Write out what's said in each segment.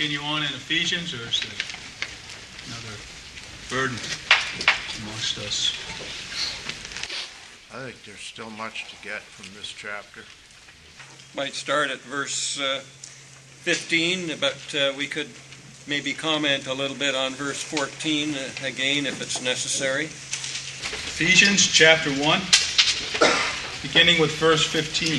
continue on in Ephesians, or is there another burden amongst us? I think there's still much to get from this chapter. Might start at verse 15, but we could maybe comment a little bit on verse 14 again if it's necessary. Ephesians chapter 1, beginning with verse 15.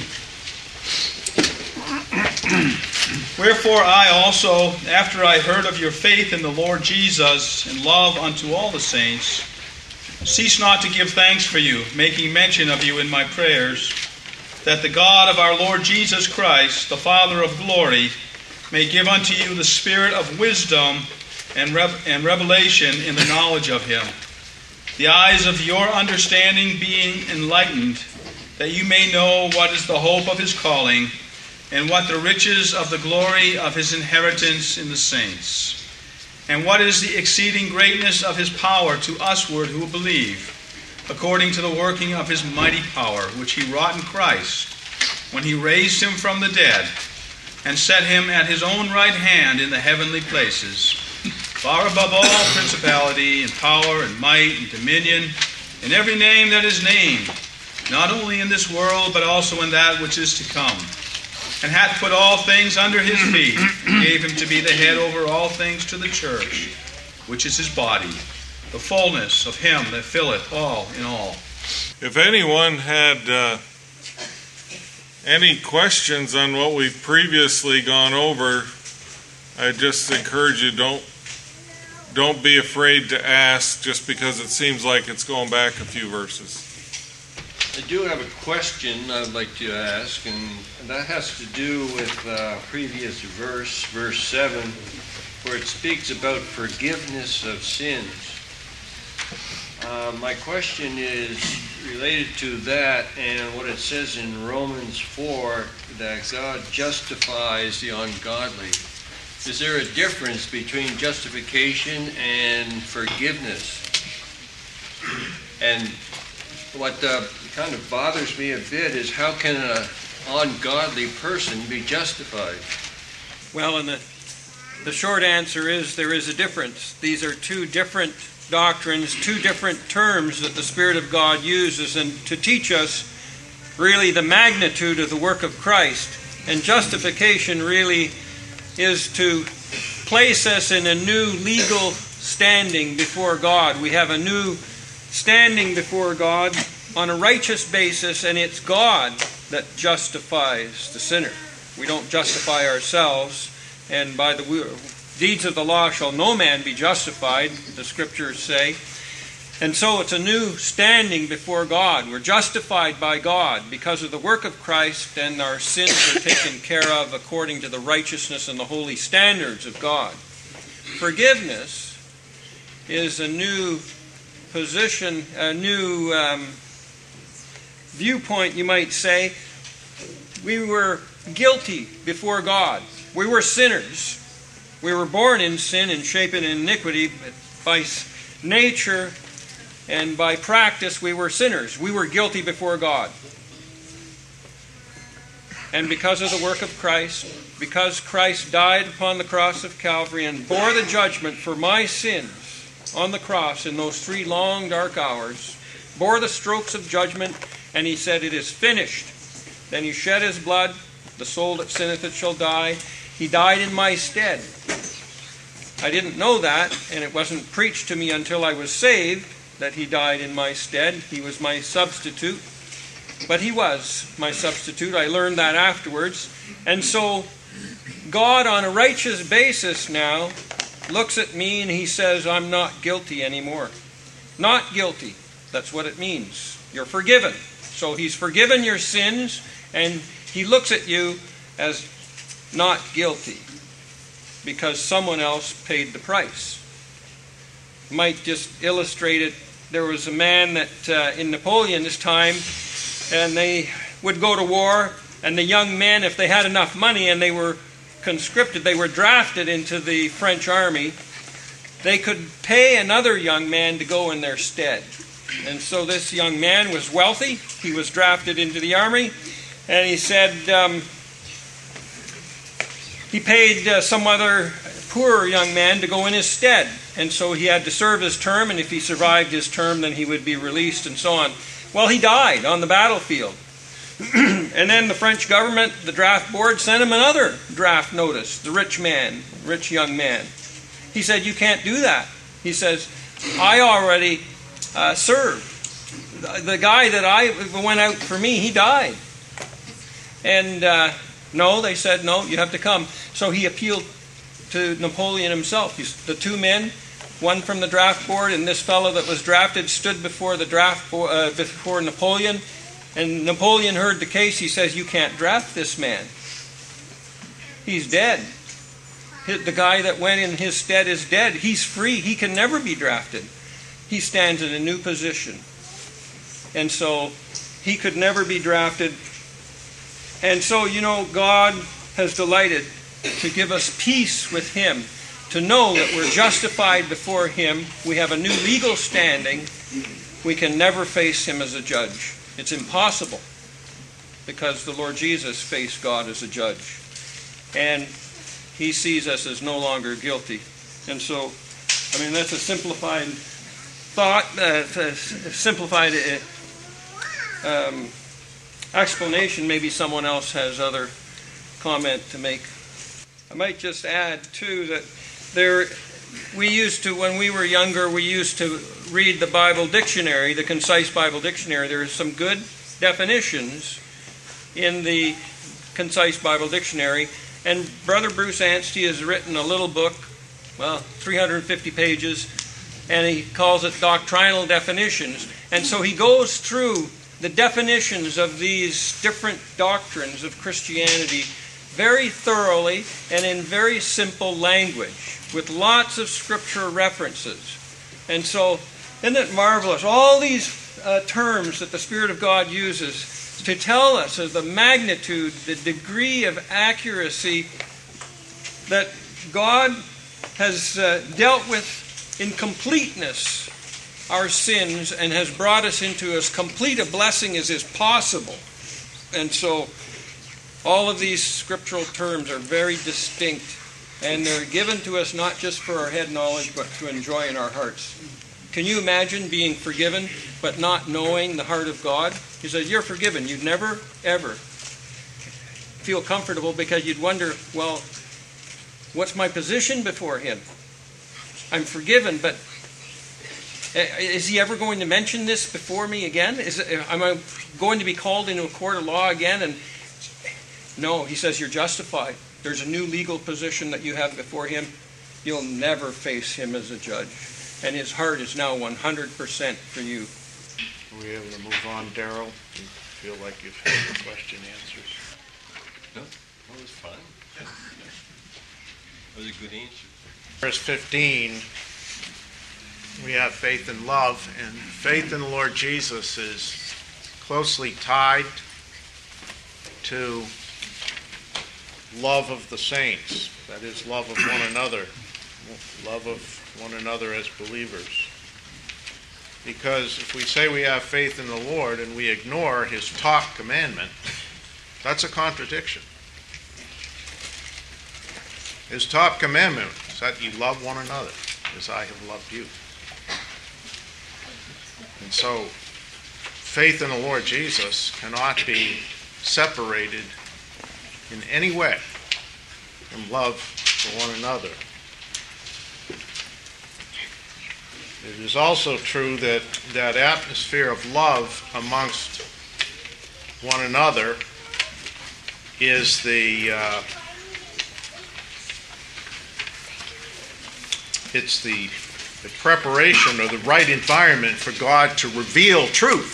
Wherefore I also, after I heard of your faith in the Lord Jesus and love unto all the saints, cease not to give thanks for you, making mention of you in my prayers, that the God of our Lord Jesus Christ, the Father of glory, may give unto you the spirit of wisdom and revelation in the knowledge of him, the eyes of your understanding being enlightened, that you may know what is the hope of his calling, and what the riches of the glory of his inheritance in the saints, and what is the exceeding greatness of his power to usward who believe, according to the working of his mighty power, which he wrought in Christ, when he raised him from the dead, and set him at his own right hand in the heavenly places, far above all principality and power and might and dominion, and every name that is named, not only in this world, but also in that which is to come, and hath put all things under his feet, and gave him to be the head over all things to the church, which is his body, the fullness of him that filleth all in all. If anyone had any questions on what we've previously gone over, I just encourage you, don't be afraid to ask just because it seems like it's going back a few verses. I do have a question I'd like to ask, and that has to do with previous verse 7, where it speaks about forgiveness of sins. My question is related to that and what it says in Romans 4, that God justifies the ungodly. Is there a difference between justification and forgiveness? And what kind of bothers me a bit is, how can an ungodly person be justified? Well, and the short answer is there is a difference. These are two different doctrines, two different terms that the Spirit of God uses, and to teach us really the magnitude of the work of Christ. And justification really is to place us in a new legal standing before God. We have a new standing before God on a righteous basis, and it's God that justifies the sinner. We don't justify ourselves, and by the deeds of the law shall no man be justified, the Scriptures say. And so it's a new standing before God. We're justified by God because of the work of Christ, and our sins are taken care of according to the righteousness and the holy standards of God. Forgiveness is a new position, a new viewpoint, you might say. We were guilty before God. We were sinners. We were born in sin and shapen in iniquity. But by nature and by practice, we were sinners. We were guilty before God. And because of the work of Christ, because Christ died upon the cross of Calvary and bore the judgment for my sins on the cross in those 3 long, dark hours, bore the strokes of judgment, and he said, "It is finished." Then he shed his blood. The soul that sinneth it shall die. He died in my stead. I didn't know that, and it wasn't preached to me until I was saved that he died in my stead. He was my substitute. But he was my substitute. I learned that afterwards. And so God, on a righteous basis now, looks at me and he says, I'm not guilty anymore. Not guilty. That's what it means. You're forgiven. So he's forgiven your sins, and he looks at you as not guilty because someone else paid the price. Might just illustrate it. There was a man that in Napoleon's time, and they would go to war, and the young men, if they had enough money and they were conscripted, they were drafted into the French army, they could pay another young man to go in their stead. And so this young man was wealthy. He was drafted into the army, and he said he paid some other poorer young man to go in his stead. And so he had to serve his term, and if he survived his term, then he would be released and so on. Well, he died on the battlefield. And then the French government, the draft board, sent him another draft notice, the rich young man. He said, you can't do that. He says, I already served. The guy that went out for me, he died. And no, they said, no, you have to come. So he appealed to Napoleon himself. The two men, one from the draft board and this fellow that was drafted, stood before the draft before Napoleon. And Napoleon heard the case. He says, you can't draft this man. He's dead. The guy that went in his stead is dead. He's free. He can never be drafted. He stands in a new position. And so he could never be drafted. And so, God has delighted to give us peace with Him, to know that we're justified before Him. We have a new legal standing. We can never face Him as a judge. It's impossible, because the Lord Jesus faced God as a judge. And He sees us as no longer guilty. And so, that's a simplified thought, a simplified explanation. Maybe someone else has other comment to make. I might just add, too, that when we were younger, we used to read the Bible dictionary, the Concise Bible Dictionary. There are some good definitions in the Concise Bible Dictionary. And Brother Bruce Anstey has written a little book, 350 pages, and he calls it Doctrinal Definitions. And so he goes through the definitions of these different doctrines of Christianity very thoroughly and in very simple language, with lots of scripture references. And so, isn't it marvelous? All these terms that the Spirit of God uses to tell us of the magnitude, the degree of accuracy that God has dealt with in completeness our sins and has brought us into as complete a blessing as is possible. And so all of these scriptural terms are very distinct, and they're given to us not just for our head knowledge, but to enjoy in our hearts. Can you imagine being forgiven but not knowing the heart of God? He says, you're forgiven. You'd never, ever feel comfortable, because you'd wonder, well, what's my position before Him? I'm forgiven, but is He ever going to mention this before me again? Am I going to be called into a court of law again? And no, He says you're justified. There's a new legal position that you have before Him. You'll never face Him as a judge. And His heart is now 100% for you. Are we able to move on, Daryl? You feel like you've had your question answered? No, that was fine. That was a good answer. Verse 15, we have faith and love, and faith in the Lord Jesus is closely tied to love of the saints. That is, love of one another. Love of one another as believers. Because if we say we have faith in the Lord and we ignore His top commandment, that's a contradiction. His top commandment is that you love one another as I have loved you. And so, faith in the Lord Jesus cannot be separated in any way from love for one another. It is also true that that atmosphere of love amongst one another is the preparation or the right environment for God to reveal truth.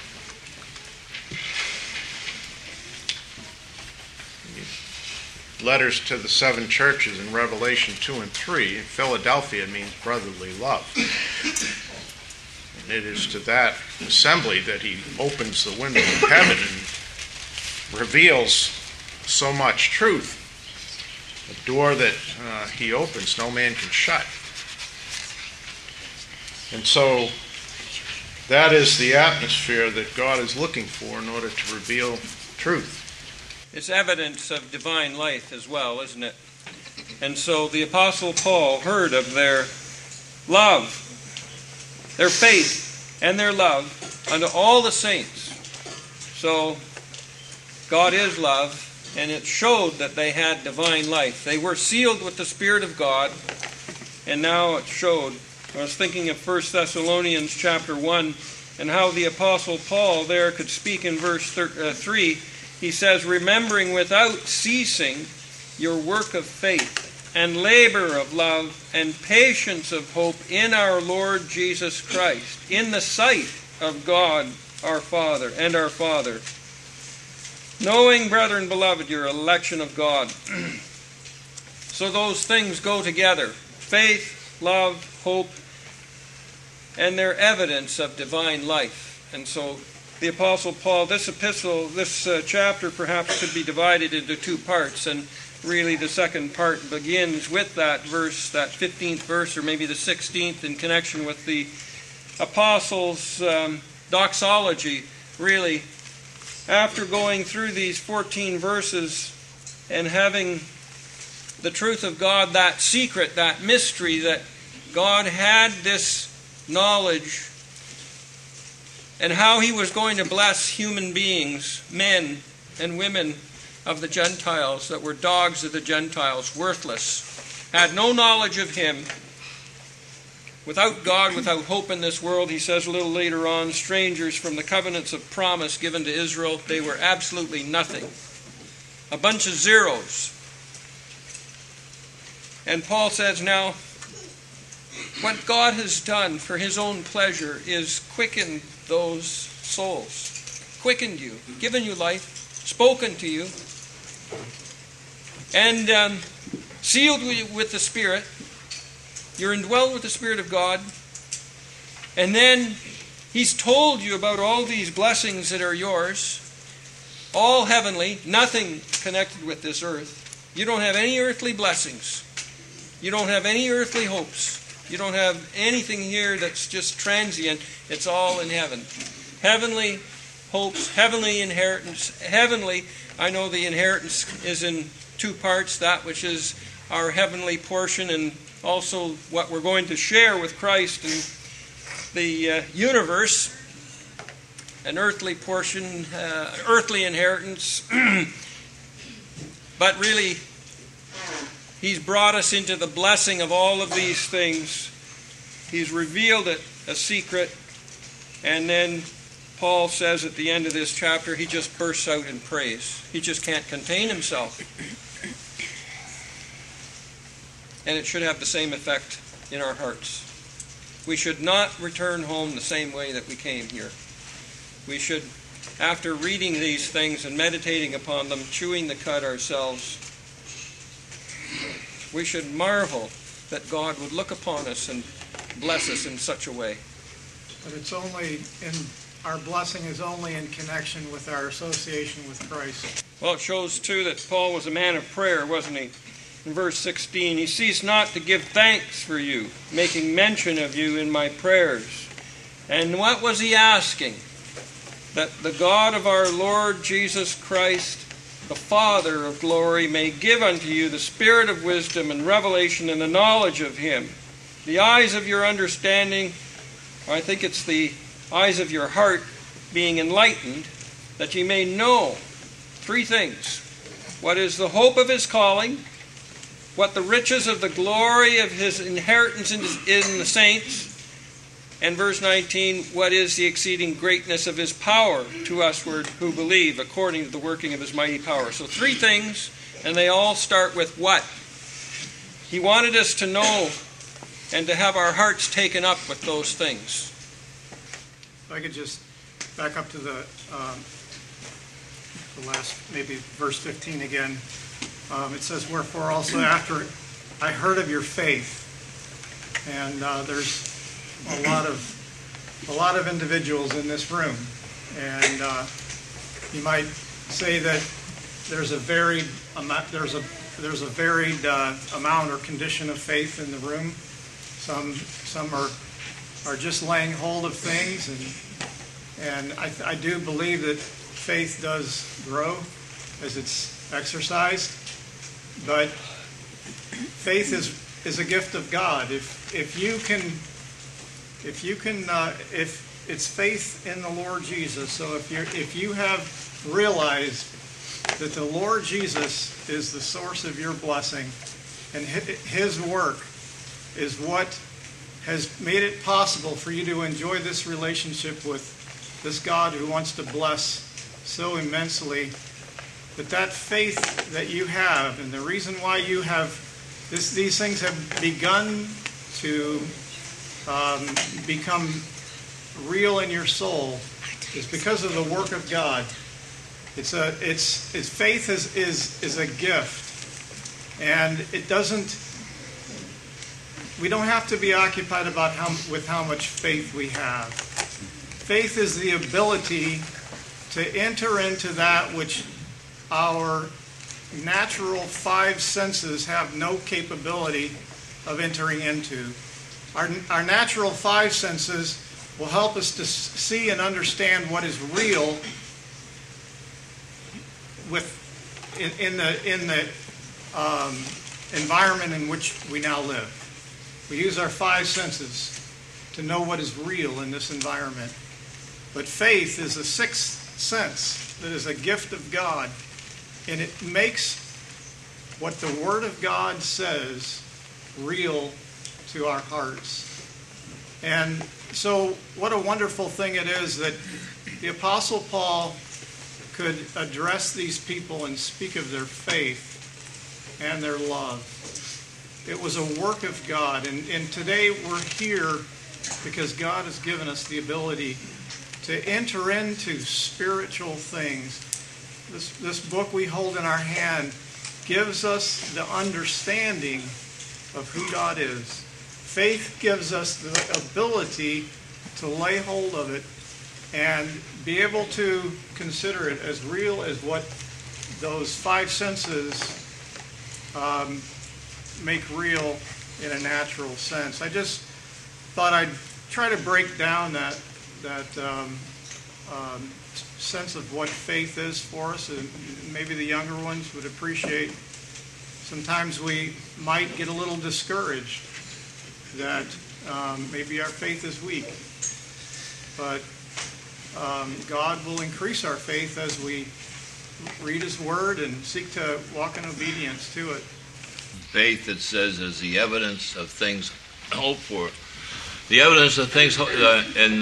Letters to the 7 churches in Revelation 2 and 3, in Philadelphia means brotherly love. And it is to that assembly that He opens the window of heaven and reveals so much truth. A door that He opens, no man can shut. And so that is the atmosphere that God is looking for in order to reveal truth. It's evidence of divine life as well, isn't it? And so the Apostle Paul heard of their love, their faith, and their love unto all the saints. So God is love, and it showed that they had divine life. They were sealed with the Spirit of God, and now it showed. I was thinking of 1 Thessalonians chapter 1 and how the Apostle Paul there could speak in verse 3. He says, remembering without ceasing your work of faith and labor of love and patience of hope in our Lord Jesus Christ, in the sight of God our Father and our Father. Knowing, brethren, beloved, your election of God. So those things go together. Faith, love, hope, and they're evidence of divine life. And so the Apostle Paul, this epistle, this chapter perhaps could be divided into two parts. And really the second part begins with that verse, that 15th verse, or maybe the 16th, in connection with the Apostles' doxology, really. After going through these 14 verses and having the truth of God, that secret, that mystery, that God had this knowledge and how He was going to bless human beings, men and women of the Gentiles that were dogs of the Gentiles, worthless, had no knowledge of Him. Without God, without hope in this world, he says a little later on, strangers from the covenants of promise given to Israel, they were absolutely nothing. A bunch of zeros. And Paul says now, what God has done for His own pleasure is quickened those souls. Quickened you, given you life, spoken to you, and sealed you with the Spirit. You're indwelled with the Spirit of God. And then He's told you about all these blessings that are yours. All heavenly, nothing connected with this earth. You don't have any earthly blessings. You don't have any earthly hopes. You don't have anything here that's just transient. It's all in heaven. Heavenly hopes, heavenly inheritance. Heavenly, I know the inheritance is in two parts, that which is our heavenly portion and also what we're going to share with Christ in the universe, an earthly portion, earthly inheritance. But really, He's brought us into the blessing of all of these things. He's revealed it, a secret. And then Paul says at the end of this chapter, he just bursts out in praise. He just can't contain himself. And it should have the same effect in our hearts. We should not return home the same way that we came here. We should, after reading these things and meditating upon them, chewing the cud ourselves, we should marvel that God would look upon us and bless us in such a way. But it's only our blessing is only in connection with our association with Christ. Well, it shows too that Paul was a man of prayer, wasn't he? In verse 16, he ceased not to give thanks for you, making mention of you in my prayers. And what was he asking? That the God of our Lord Jesus Christ, the Father of glory, may give unto you the spirit of wisdom and revelation and the knowledge of Him. The eyes of your understanding, or I think it's the eyes of your heart, being enlightened, that ye may know three things. What is the hope of His calling? What the riches of the glory of His inheritance in the saints? And verse 19, what is the exceeding greatness of His power to us who believe, according to the working of His mighty power? So three things, and they all start with what? He wanted us to know and to have our hearts taken up with those things. If I could just back up to the last, maybe verse 15 again. It says, wherefore also after I heard of your faith. And there's a lot of individuals in this room. And you might say that there's a varied amount or condition of faith in the room. Some are just laying hold of things, and I do believe that faith does grow as it's exercised. But faith is a gift of God. If it's faith in the Lord Jesus. So if you have realized that the Lord Jesus is the source of your blessing, and His work is what has made it possible for you to enjoy this relationship with this God who wants to bless so immensely, that faith that you have, and the reason why you have these things have begun to become real in your soul, is because of the work of God. Faith is a gift, and it doesn't. We don't have to be occupied with how much faith we have. Faith is the ability to enter into that which our natural five senses have no capability of entering into. Our natural five senses will help us to see and understand what is real in the environment in which we now live. We use our five senses to know what is real in this environment. But faith is a sixth sense that is a gift of God, and it makes what the Word of God says real to our hearts. And so what a wonderful thing it is that the Apostle Paul could address these people and speak of their faith and their love. It was a work of God. And today we're here because God has given us the ability to enter into spiritual things. This book we hold in our hand gives us the understanding of who God is. Faith gives us the ability to lay hold of it and be able to consider it as real as what those five senses make real in a natural sense. I just thought I'd try to break down that sense of what faith is for us, and maybe the younger ones would appreciate. Sometimes we might get a little discouraged that maybe our faith is weak, but God will increase our faith as we read His Word and seek to walk in obedience to it. Faith, it says, is the evidence of things hoped for. The evidence of things in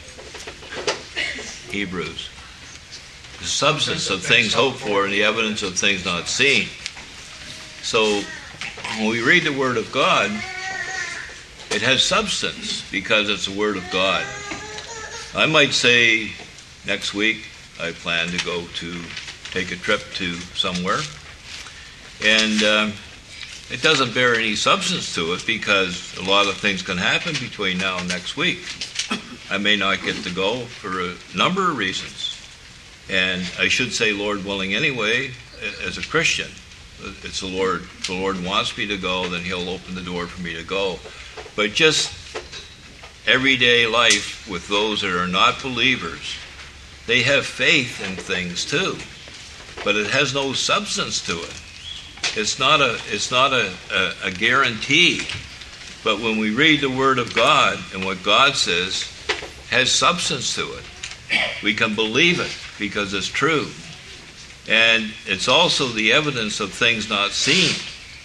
Hebrews. The substance of things hoped for and the evidence of things not seen. So when we read the Word of God, it has substance because it's the Word of God. I might say next week I plan to take a trip to somewhere, and it doesn't bear any substance to it because a lot of things can happen between now and next week. I may not get to go for a number of reasons. And I should say, Lord willing anyway, as a Christian. It's the Lord. If the Lord wants me to go, then He'll open the door for me to go. But just everyday life with those that are not believers, they have faith in things too, but it has no substance to it. It's not a guarantee. But when we read the Word of God and what God says has substance to it, we can believe it because it's true. And it's also the evidence of things not seen.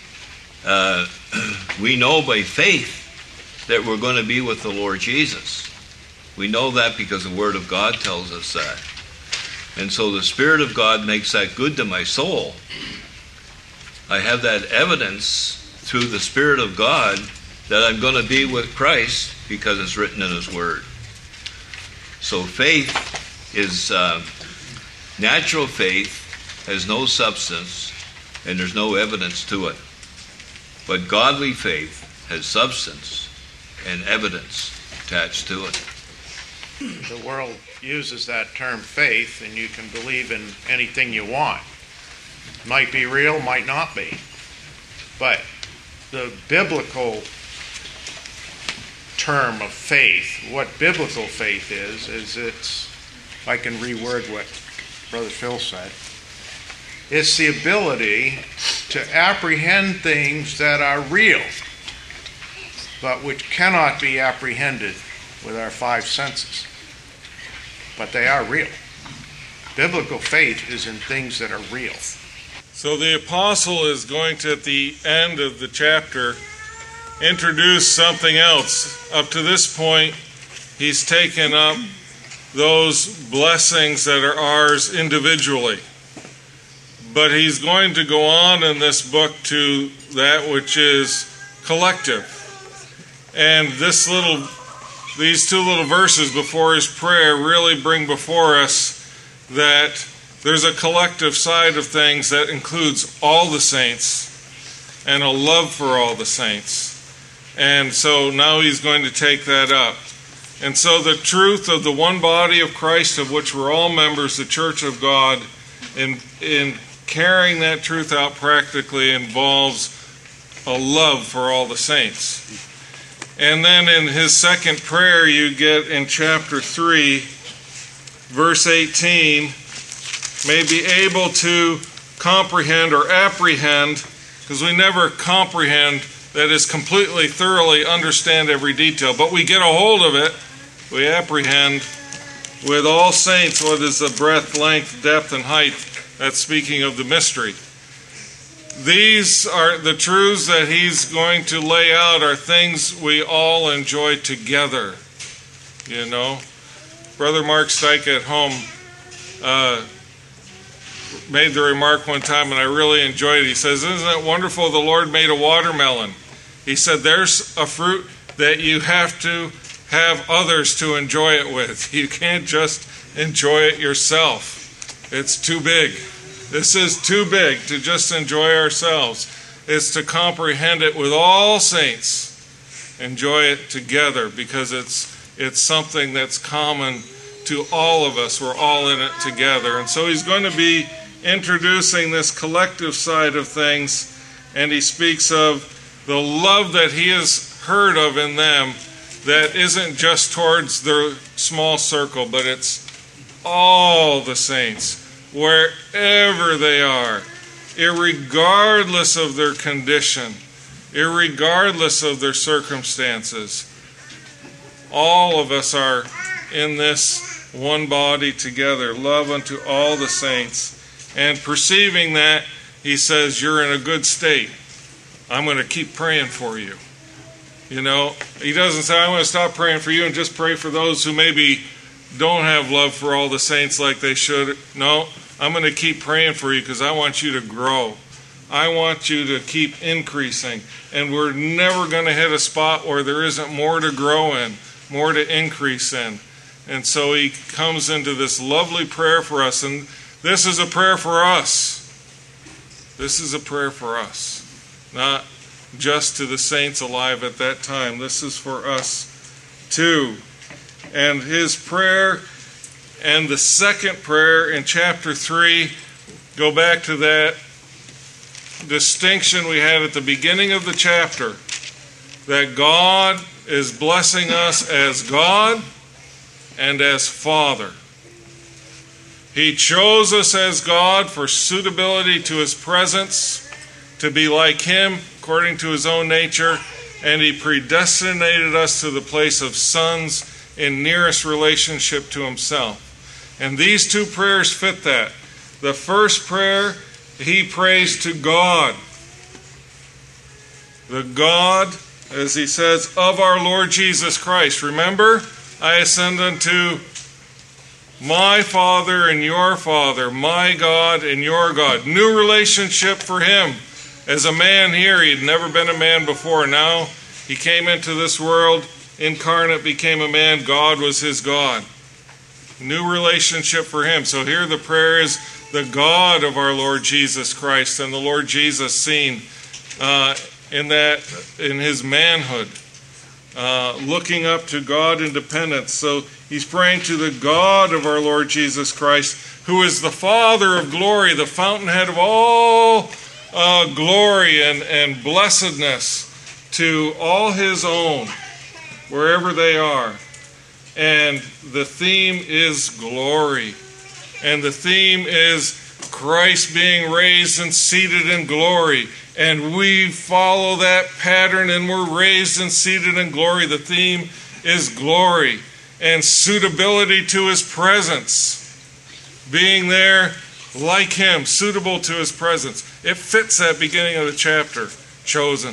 We know by faith that we're going to be with the Lord Jesus. We know that because the Word of God tells us that. And so the Spirit of God makes that good to my soul. I have that evidence through the Spirit of God that I'm going to be with Christ because it's written in His Word. So faith is natural faith, has no substance, and there's no evidence to it. But godly faith has substance and evidence attached to it. The world uses that term faith, and you can believe in anything you want. Might be real, might not be. But the biblical term of faith, what biblical faith is it's, if I can reword what Brother Phil said, it's the ability to apprehend things that are real, but which cannot be apprehended with our five senses. But they are real. Biblical faith is in things that are real. So the apostle is going to, at the end of the chapter, introduce something else. Up to this point, he's taken up those blessings that are ours individually. But he's going to go on in this book to that which is collective. And these two little verses before his prayer really bring before us that there's a collective side of things that includes all the saints and a love for all the saints. And so now he's going to take that up. And so the truth of the one body of Christ, of which we're all members, the Church of God, in carrying that truth out practically involves a love for all the saints. And then in his second prayer, you get in chapter 3, verse 18, may be able to comprehend or apprehend, because we never comprehend, that is completely, thoroughly understand every detail, but we get a hold of it, we apprehend with all saints what is the breadth, length, depth, and height. That's speaking of the mystery. These are the truths that he's going to lay out are things we all enjoy together. You know, Brother Mark Stike at home made the remark one time, and I really enjoyed it. He says, "Isn't it wonderful the Lord made a watermelon?" He said, "There's a fruit that you have to have others to enjoy it with. You can't just enjoy it yourself. It's too big. This is too big to just enjoy ourselves. It's to comprehend it with all saints. Enjoy it together, because it's something that's common to all of us. We're all in it together." And so he's going to be introducing this collective side of things, and he speaks of the love that he has heard of in them that isn't just towards their small circle, but it's all the saints, wherever they are, irregardless of their condition, irregardless of their circumstances. All of us are in this one body together, love unto all the saints. And perceiving that, he says, you're in a good state. I'm going to keep praying for you. You know, he doesn't say, I'm going to stop praying for you and just pray for those who maybe don't have love for all the saints like they should. No, I'm going to keep praying for you because I want you to grow. I want you to keep increasing. And we're never going to hit a spot where there isn't more to grow in, more to increase in. And so he comes into this lovely prayer for us. And this is a prayer for us. This is a prayer for us. Not just to the saints alive at that time. This is for us too. And his prayer and the second prayer in chapter 3, go back to that distinction we had at the beginning of the chapter, that God is blessing us as God and as Father. He chose us as God for suitability to his presence, to be like him according to his own nature, and he predestinated us to the place of sons in nearest relationship to himself. And these two prayers fit that. The first prayer, he prays to God. The God, as he says, of our Lord Jesus Christ. Remember, I ascend unto my Father and your Father, my God and your God. New relationship for him. As a man here, he'd never been a man before. Now he came into this world, incarnate, became a man. God was his God. New relationship for him. So here the prayer is the God of our Lord Jesus Christ, and the Lord Jesus seen in his manhood, looking up to God in dependence. So he's praying to the God of our Lord Jesus Christ, who is the Father of glory, the fountainhead of all glory and blessedness to all his own, wherever they are. And the theme is glory. And the theme is Christ being raised and seated in glory. And we follow that pattern and we're raised and seated in glory. The theme is glory and suitability to his presence. Being there like him, suitable to his presence. It fits that beginning of the chapter, chosen.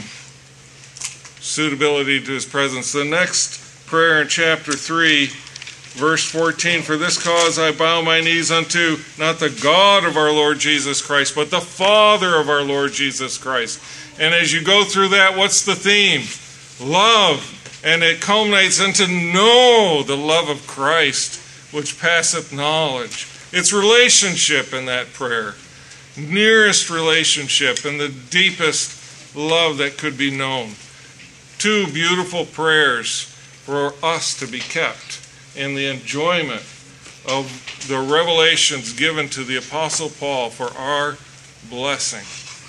Suitability to his presence. The next prayer in chapter 3, verse 14, for this cause I bow my knees unto, not the God of our Lord Jesus Christ, but the Father of our Lord Jesus Christ. And as you go through that, what's the theme? Love. And it culminates into know the love of Christ, which passeth knowledge. It's relationship in that prayer. Nearest relationship and the deepest love that could be known. Two beautiful prayers for us to be kept in the enjoyment of the revelations given to the Apostle Paul for our blessing.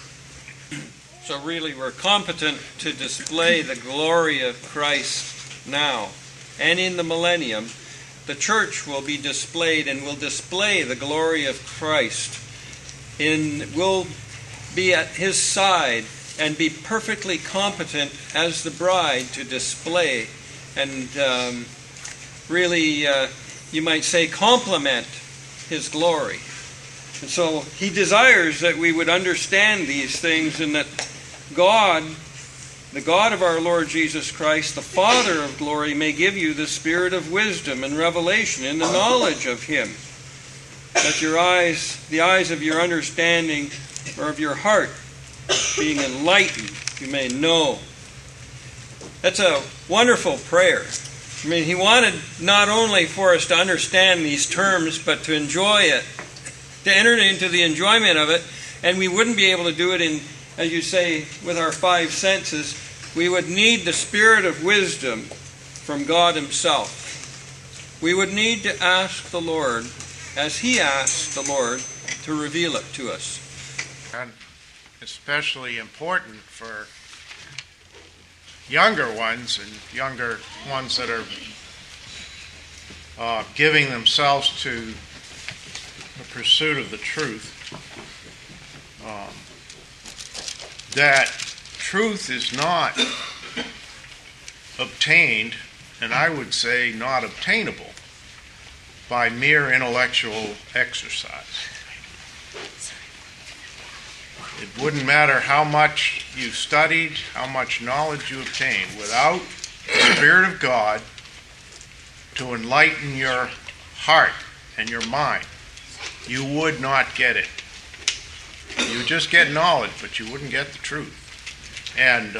So really we're competent to display the glory of Christ now. And in the millennium, the church will be displayed and will display the glory of Christ. Will be at his side and be perfectly competent as the bride to display and really, you might say, complement his glory. And so he desires that we would understand these things and that God, the God of our Lord Jesus Christ, the Father of glory, may give you the spirit of wisdom and revelation in the knowledge of him. That your eyes, the eyes of your understanding or of your heart, being enlightened, you may know. That's a wonderful prayer. I mean, he wanted not only for us to understand these terms, but to enjoy it, to enter into the enjoyment of it, and we wouldn't be able to do it in, as you say, with our five senses. We would need the spirit of wisdom from God himself. We would need to ask the Lord, as he asked the Lord, to reveal it to us. And especially important for younger ones and younger ones that are giving themselves to the pursuit of the truth, that truth is not obtained, and I would say not obtainable, by mere intellectual exercise. It wouldn't matter how much you studied, how much knowledge you obtained, without the Spirit of God to enlighten your heart and your mind, you would not get it. You would just get knowledge, but you wouldn't get the truth. And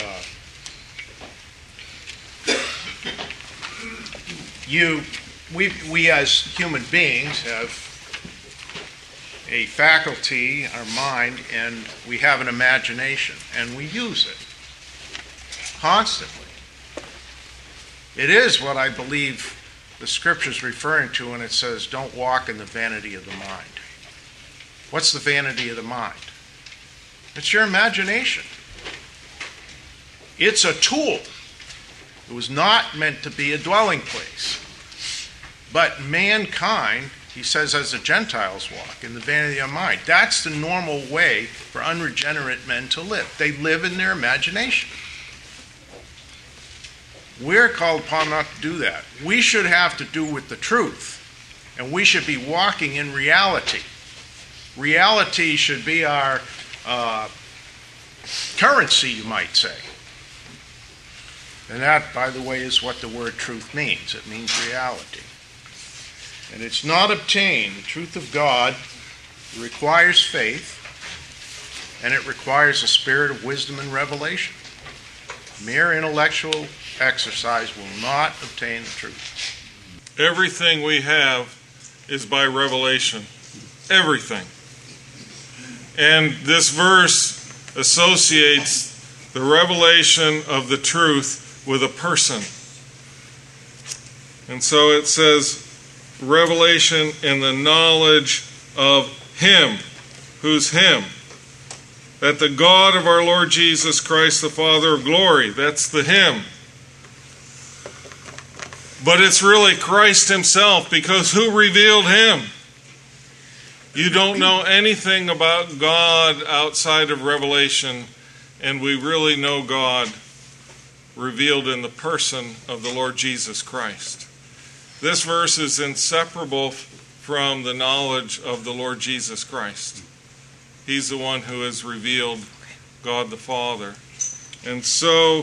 we as human beings have a faculty, our mind, and we have an imagination, and we use it constantly. It is what I believe the Scripture's referring to when it says, don't walk in the vanity of the mind. What's the vanity of the mind? It's your imagination. It's a tool. It was not meant to be a dwelling place. But mankind, he says, as the Gentiles walk, in the vanity of mind. That's the normal way for unregenerate men to live. They live in their imagination. We're called upon not to do that. We should have to do with the truth, and we should be walking in reality. Reality should be our currency, you might say. And that, by the way, is what the word truth means. It means reality. And it's not obtained. The truth of God requires faith, and it requires a spirit of wisdom and revelation. Mere intellectual exercise will not obtain the truth. Everything we have is by revelation. Everything. And this verse associates the revelation of the truth with a person. And so it says, revelation in the knowledge of him. Who's him? That the God of our Lord Jesus Christ, the Father of glory, that's the him. But it's really Christ himself, because who revealed him? You don't know anything about God outside of Revelation, and we really know God revealed in the person of the Lord Jesus Christ. This verse is inseparable from the knowledge of the Lord Jesus Christ. He's the one who has revealed God the Father. And so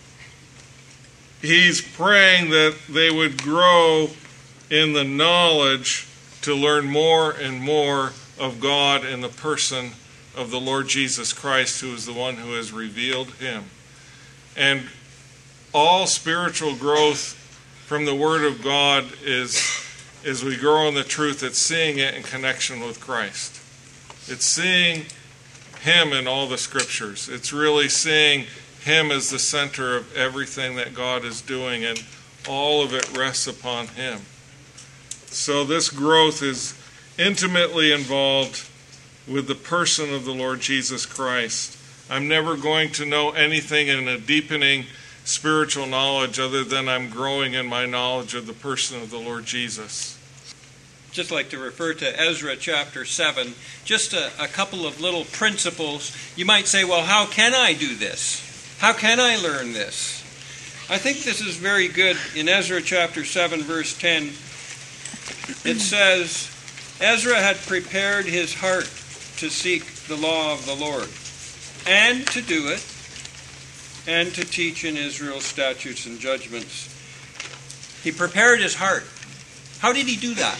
he's praying that they would grow in the knowledge to learn more and more of God in the person of the Lord Jesus Christ, who is the one who has revealed him. And all spiritual growth from the Word of God is, as we grow in the truth, it's seeing it in connection with Christ. It's seeing him in all the Scriptures. It's really seeing him as the center of everything that God is doing, and all of it rests upon him. So this growth is intimately involved with the person of the Lord Jesus Christ. I'm never going to know anything in a deepening spiritual knowledge other than I'm growing in my knowledge of the person of the Lord Jesus. Just like to refer to Ezra chapter 7, just a couple of little principles. You might say, well, how can I do this? How can I learn this? I think this is very good. In Ezra chapter 7, verse 10, it says, Ezra had prepared his heart to seek the law of the Lord, and to do it, and to teach in Israel statutes and judgments. He prepared his heart. How did he do that?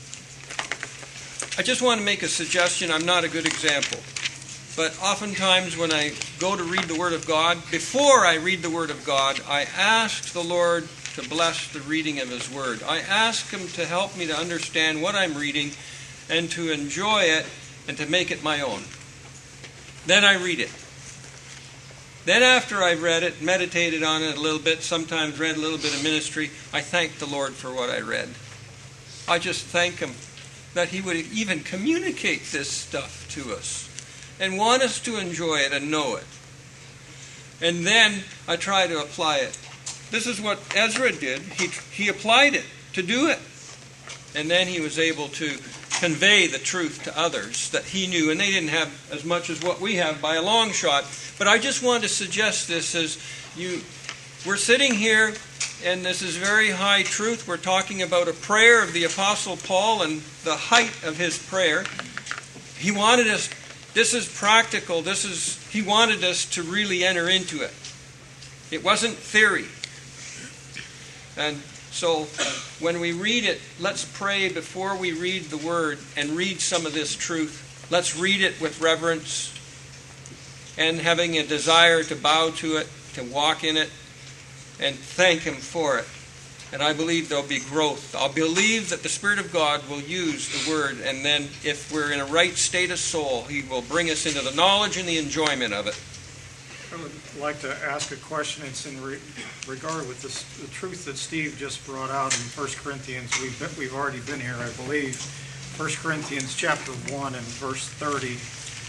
I just want to make a suggestion. I'm not a good example. But oftentimes when I go to read the Word of God, before I read the Word of God, I ask the Lord to bless the reading of His Word. I ask Him to help me to understand what I'm reading and to enjoy it and to make it my own. Then I read it. Then after I've read it, meditated on it a little bit, sometimes read a little bit of ministry, I thank the Lord for what I read. I just thank Him that He would even communicate this stuff to us and want us to enjoy it and know it. And then I try to apply it. This is what Ezra did. He applied it to do it. And then he was able to convey the truth to others that he knew, and they didn't have as much as what we have by a long shot. But I just want to suggest this as we're sitting here, and this is very high truth. We're talking about a prayer of the Apostle Paul and the height of his prayer. He wanted us, this is practical, he wanted us to really enter into it. It wasn't theory. And so when we read it, let's pray before we read the Word and read some of this truth. Let's read it with reverence and having a desire to bow to it, to walk in it, and thank Him for it. And I believe there'll be growth. I believe that the Spirit of God will use the Word, and then if we're in a right state of soul, He will bring us into the knowledge and the enjoyment of it. I would like to ask a question. It's in regard with the truth that Steve just brought out in 1 Corinthians. We've already been here, I believe. 1 Corinthians chapter 1 and verse 30.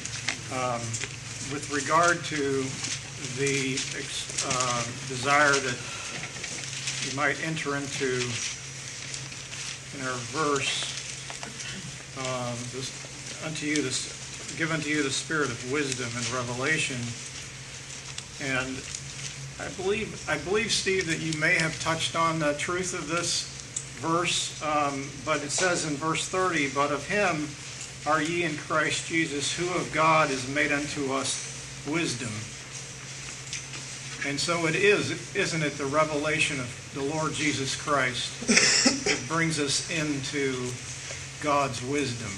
With regard to the desire that you might enter into, in our verse, give unto you the spirit of wisdom and revelation. And I believe, Steve, that you may have touched on the truth of this verse, but it says in verse 30, but of Him are ye in Christ Jesus, who of God is made unto us wisdom. And so it is, isn't it, the revelation of the Lord Jesus Christ that brings us into God's wisdom.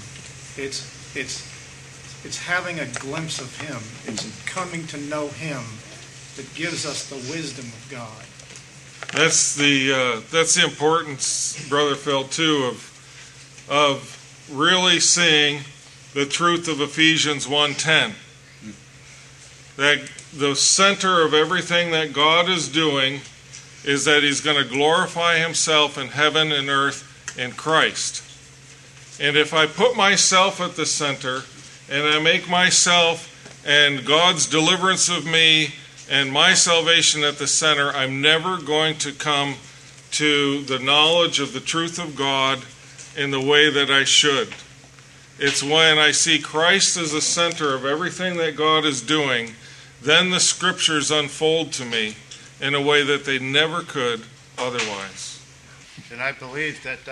It's having a glimpse of Him. It's coming to know Him that gives us the wisdom of God. That's the importance, Brother Phil, too, of really seeing the truth of Ephesians 1:10. That the center of everything that God is doing is that He's going to glorify Himself in heaven and earth in Christ. And if I put myself at the center and I make myself and God's deliverance of me and my salvation at the center, I'm never going to come to the knowledge of the truth of God in the way that I should. It's when I see Christ as the center of everything that God is doing, then the Scriptures unfold to me in a way that they never could otherwise. And I believe that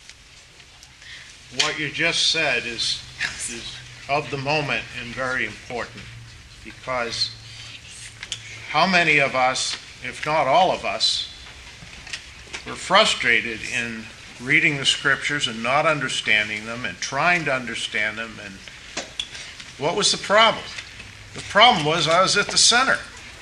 what you just said is of the moment and very important, because how many of us, if not all of us, were frustrated in reading the Scriptures and not understanding them and trying to understand them? And what was the problem? The problem was I was at the center.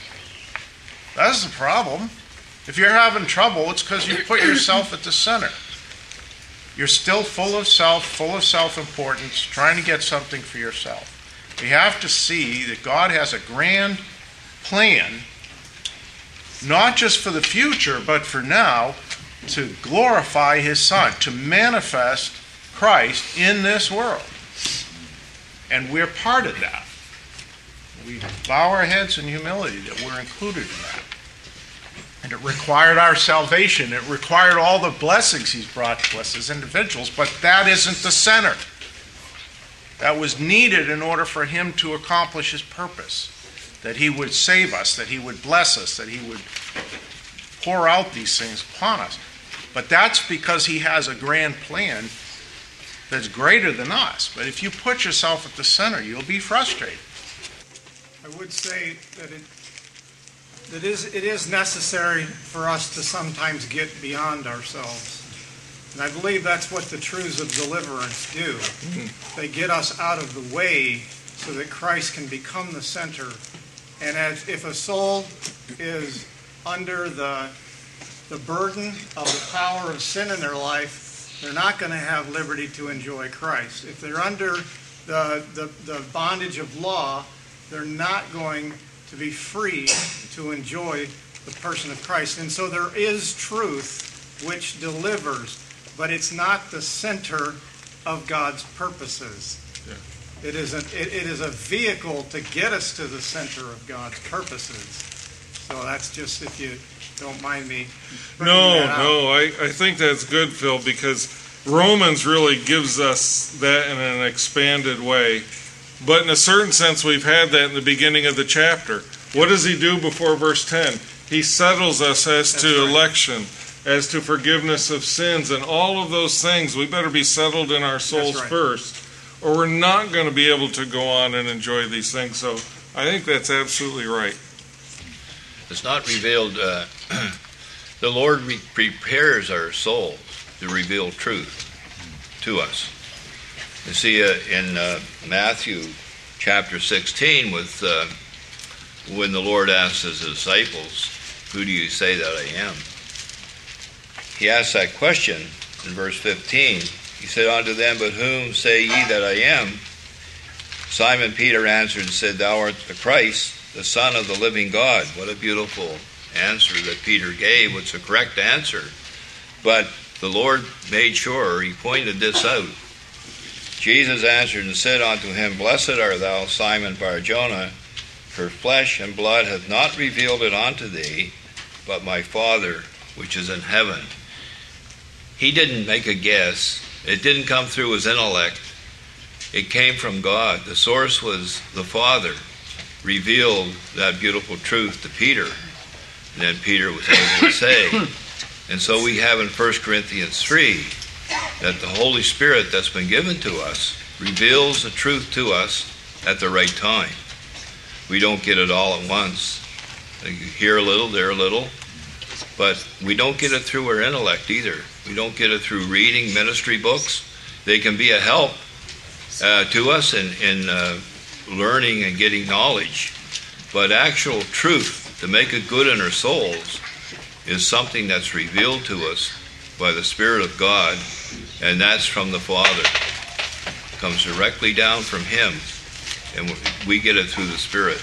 That's the problem. If you're having trouble, it's because you put yourself at the center. You're still full of self-importance, trying to get something for yourself. We have to see that God has a grand plan, not just for the future, but for now, to glorify His Son, to manifest Christ in this world. And we're part of that. We bow our heads in humility that we're included in that. And it required our salvation. It required all the blessings He's brought to us as individuals, but that isn't the center. That was needed in order for Him to accomplish His purpose, that He would save us, that He would bless us, that He would pour out these things upon us. But that's because He has a grand plan that's greater than us. But if you put yourself at the center, you'll be frustrated. I would say that it is necessary for us to sometimes get beyond ourselves. And I believe that's what the truths of deliverance do. They get us out of the way so that Christ can become the center. And if a soul is under the burden of the power of sin in their life, they're not going to have liberty to enjoy Christ. If they're under the bondage of law, they're not going to be free to enjoy the person of Christ. And so there is truth which delivers, but it's not the center of God's purposes. Yeah. It is a vehicle to get us to the center of God's purposes. So that's just, if you don't mind me bringing that out. No, I think that's good, Phil, because Romans really gives us that in an expanded way. But in a certain sense, we've had that in the beginning of the chapter. What does he do before verse 10? He settles us as to election, as to forgiveness of sins, and all of those things. We better be settled in our souls first, or we're not going to be able to go on and enjoy these things. So I think that's absolutely right. It's not revealed. The Lord prepares our souls to reveal truth to us. You see, in Matthew chapter 16, when the Lord asked His disciples, "Who do you say that I am?" He asked that question in verse 15. He said unto them, "But whom say ye that I am?" Simon Peter answered and said, "Thou art the Christ, the Son of the living God." What a beautiful answer that Peter gave. It's a correct answer. But the Lord made sure, He pointed this out. Jesus answered and said unto him, "Blessed art thou, Simon Bar-Jonah, for flesh and blood hath not revealed it unto thee, but my Father which is in heaven." He didn't make a guess. It didn't come through his intellect. It came from God. The source was the Father, revealed that beautiful truth to Peter. And then Peter was able to say. And so we have in 1 Corinthians 3 that the Holy Spirit that's been given to us reveals the truth to us at the right time. We don't get it all at once. Here a little, there a little. But we don't get it through our intellect either. We don't get it through reading ministry books. They can be a help to us in learning and getting knowledge. But actual truth, to make it good in our souls, is something that's revealed to us by the Spirit of God, and that's from the Father. It comes directly down from Him, and we get it through the Spirit.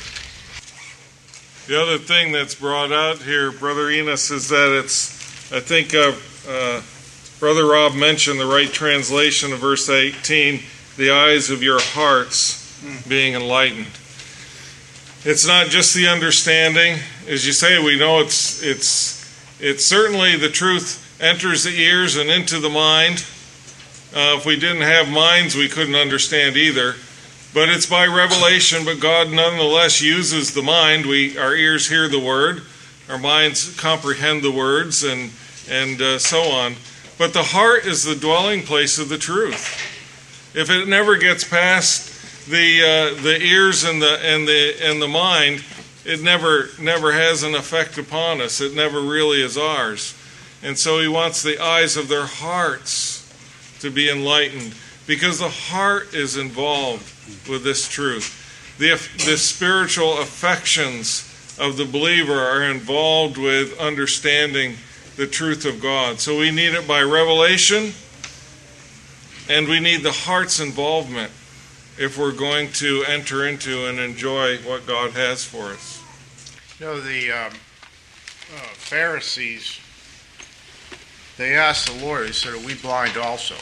The other thing that's brought out here, Brother Enos, is that I think Brother Rob mentioned the right translation of verse 18, the eyes of your hearts being enlightened. It's not just the understanding. As you say, we know it's certainly the truth enters the ears and into the mind. If we didn't have minds, we couldn't understand either. But it's by revelation, but God nonetheless uses the mind. Our ears hear the word, our minds comprehend the words, and so on. But the heart is the dwelling place of the truth. If it never gets past the ears and the mind, it never has an effect upon us. It never really is ours. And so he wants the eyes of their hearts to be enlightened, because the heart is involved with this truth. The spiritual affections of the believer are involved with understanding the truth of God. So we need it by revelation, and we need the heart's involvement if we're going to enter into and enjoy what God has for us. You know, the Pharisees, they asked the Lord, they said, "Are we blind also?"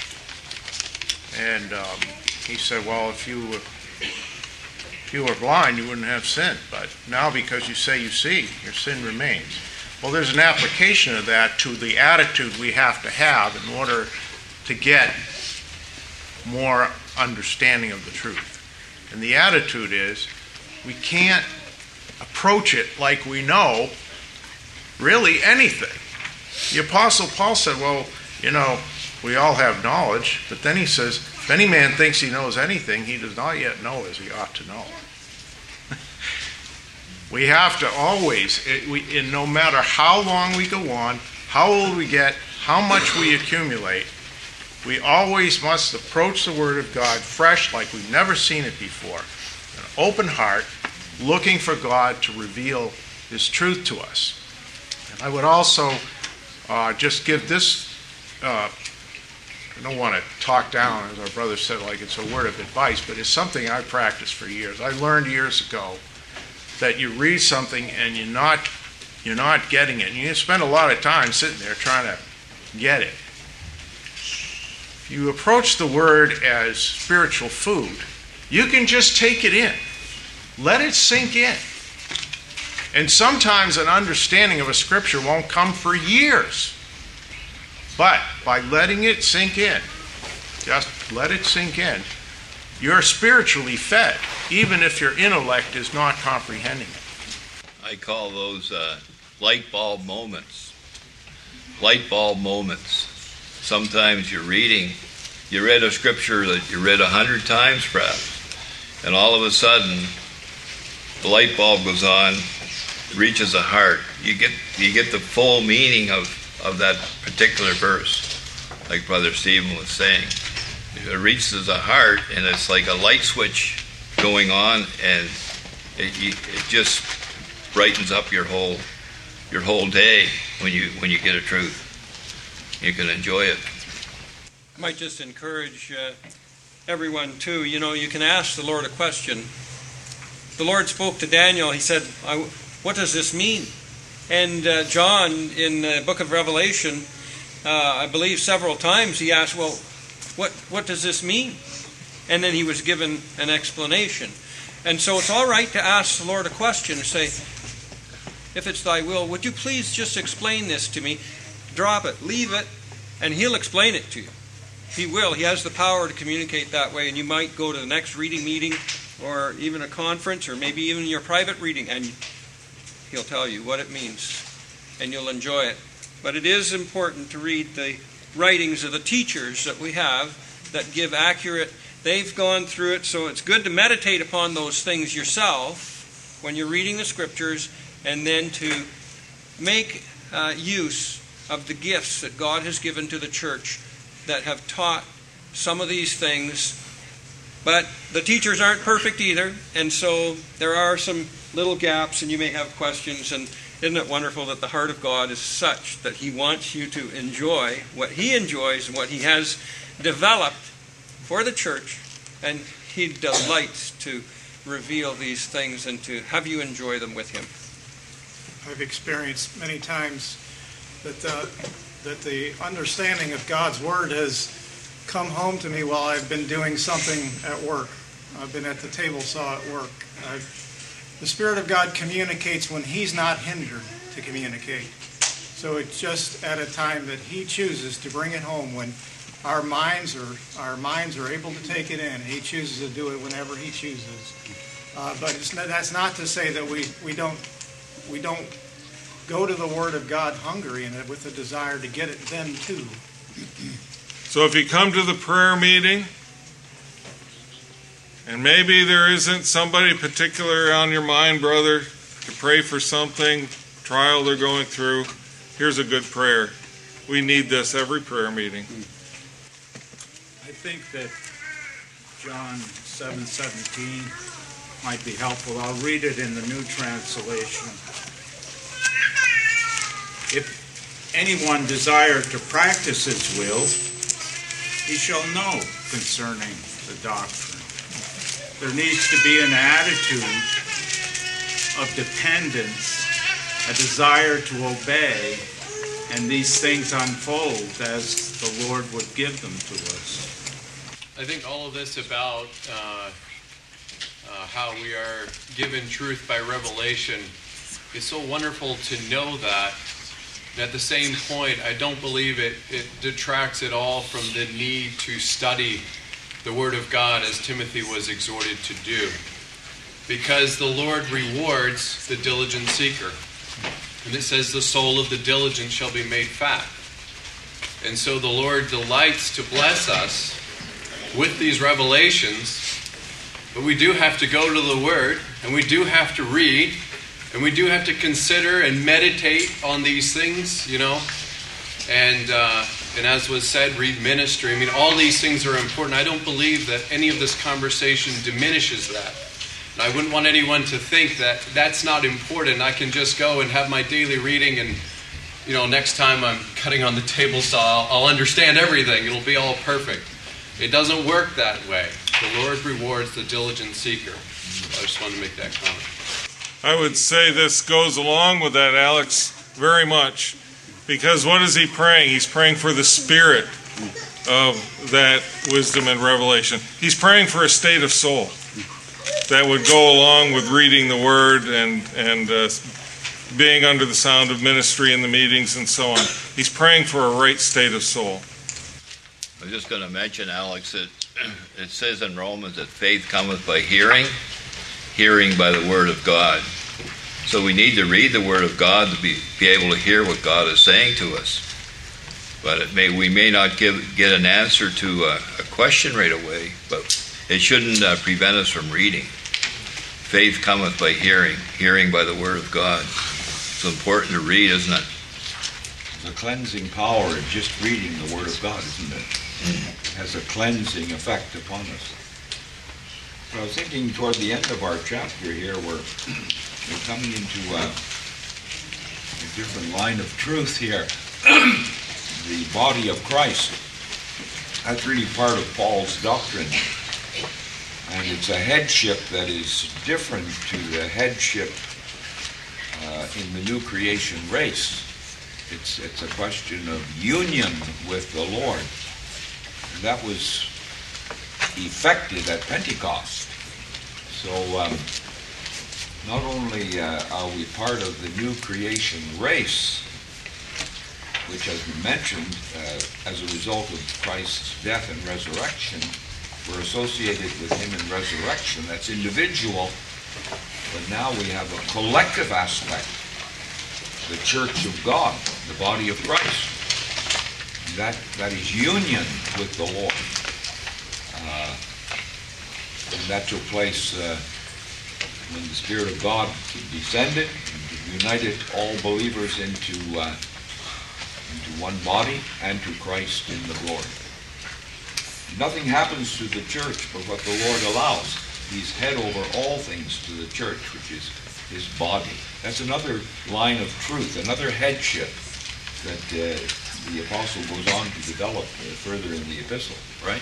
And he said, "Well, if you were blind, you wouldn't have sin. But now because you say you see, your sin remains." Well, there's an application of that to the attitude we have to have in order to get more understanding of the truth. And the attitude is, we can't approach it like we know really anything. The Apostle Paul said, well, you know, we all have knowledge, but then he says, if any man thinks he knows anything, he does not yet know as he ought to know. We have to always, and no matter how long we go on, how old we get, how much we accumulate, we always must approach the Word of God fresh, like we've never seen it before. An open heart, looking for God to reveal His truth to us. And I would also just give this, I don't want to talk down, as our brother said, like it's a word of advice, but it's something I've practiced for years. I learned years ago that you read something and you're not getting it. And you spend a lot of time sitting there trying to get it. If you approach the Word as spiritual food, you can just take it in. Let it sink in. And sometimes an understanding of a scripture won't come for years. But by letting it sink in, just let it sink in, you're spiritually fed, even if your intellect is not comprehending it. I call those light bulb moments. Light bulb moments. Sometimes you read a scripture that you read 100 times perhaps, and all of a sudden the light bulb goes on, reaches the heart. You get the full meaning of that particular verse, like Brother Stephen was saying. It reaches the heart, and it's like a light switch going on, and it just brightens up your whole day when you get a truth. You can enjoy it. I might just encourage everyone too. You know, you can ask the Lord a question. The Lord spoke to Daniel. He said, "What does this mean?" And John, in the book of Revelation, I believe several times he asked, "Well, what does this mean?" And then he was given an explanation. And so it's all right to ask the Lord a question and say, "If it's thy will, would you please just explain this to me?" Drop it, leave it, and He'll explain it to you. He will. He has the power to communicate that way, and you might go to the next reading meeting or even a conference or maybe even your private reading, and He'll tell you what it means, and you'll enjoy it. But it is important to read the writings of the teachers that we have that give accurate, they've gone through it, so it's good to meditate upon those things yourself when you're reading the scriptures, and then to make use of the gifts that God has given to the church that have taught some of these things. But the teachers aren't perfect either, and so there are some little gaps, and you may have questions. And isn't it wonderful that the heart of God is such that He wants you to enjoy what He enjoys and what He has developed for the church, and He delights to reveal these things and to have you enjoy them with Him. I've experienced many times that the understanding of God's Word has come home to me while I've been doing something at work. I've been at the table saw at work. The Spirit of God communicates when He's not hindered to communicate. So it's just at a time that He chooses to bring it home when our minds are able to take it in, and He chooses to do it whenever He chooses. But that's not to say that we don't go to the Word of God hungry and with a desire to get it then too. So if you come to the prayer meeting, and maybe there isn't somebody particular on your mind, brother, to pray for something, trial they're going through, here's a good prayer. We need this every prayer meeting. I think that John 7:17 might be helpful. I'll read it in the New Translation. If anyone desires to practice his will, he shall know concerning the doctrine. There needs to be an attitude of dependence, a desire to obey, and these things unfold as the Lord would give them to us. I think all of this about how we are given truth by revelation is so wonderful to know that. And at the same point, I don't believe it detracts at all from the need to study the Word of God as Timothy was exhorted to do. Because the Lord rewards the diligent seeker. And it says the soul of the diligent shall be made fat. And so the Lord delights to bless us with these revelations. But we do have to go to the Word, and we do have to read, and we do have to consider and meditate on these things, and as was said, read ministry. I mean, all these things are important. I don't believe that any of this conversation diminishes that. And I wouldn't want anyone to think that that's not important. I can just go and have my daily reading, and next time I'm cutting on the table saw, I'll understand everything. It'll be all perfect. It doesn't work that way. The Lord rewards the diligent seeker. I just wanted to make that comment. I would say this goes along with that, Alex, very much. Because what is he praying? He's praying for the spirit of that wisdom and revelation. He's praying for a state of soul that would go along with reading the Word and being under the sound of ministry in the meetings and so on. He's praying for a right state of soul. I was just going to mention, Alex, that it says in Romans that faith cometh by hearing, hearing by the Word of God. So we need to read the Word of God to be able to hear what God is saying to us. But we may not get an answer to a question right away, but it shouldn't prevent us from reading. Faith cometh by hearing, hearing by the Word of God. It's important to read, isn't it? The cleansing power of just reading the Word of God, isn't it? It has a cleansing effect upon us. I was thinking toward the end of our chapter here, we're coming into a different line of truth here. The body of Christ. That's really part of Paul's doctrine. And it's a headship that is different to the headship in the new creation race. It's a question of union with the Lord. And that was effected at Pentecost. So not only are we part of the new creation race, which has been mentioned as a result of Christ's death and resurrection, we're associated with him in resurrection. That's individual. But now we have a collective aspect. The church of God, the body of Christ. That is union with the Lord. And that took place when the Spirit of God descended and united all believers into one body and to Christ in the glory. Nothing happens to the church but what the Lord allows. He's head over all things to the church, which is his body. That's another line of truth, another headship that the apostle goes on to develop further in the epistle, right?